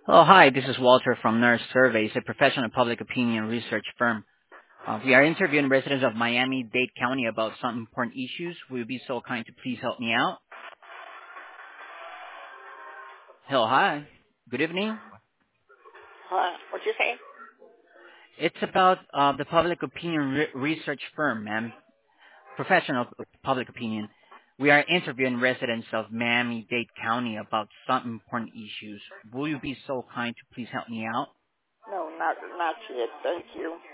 Hello, hi. This is Walter from Nurse Surveys, a professional public opinion research firm. We are interviewing residents of Miami-Dade County about some important issues. Will you be so kind to please help me out? Hello, hi. Good evening. What'd you say? It's about the public opinion research firm, ma'am. Professional public opinion. We are interviewing residents of Miami-Dade County about some important issues. Will you be so kind to please help me out? No, not yet. Thank you.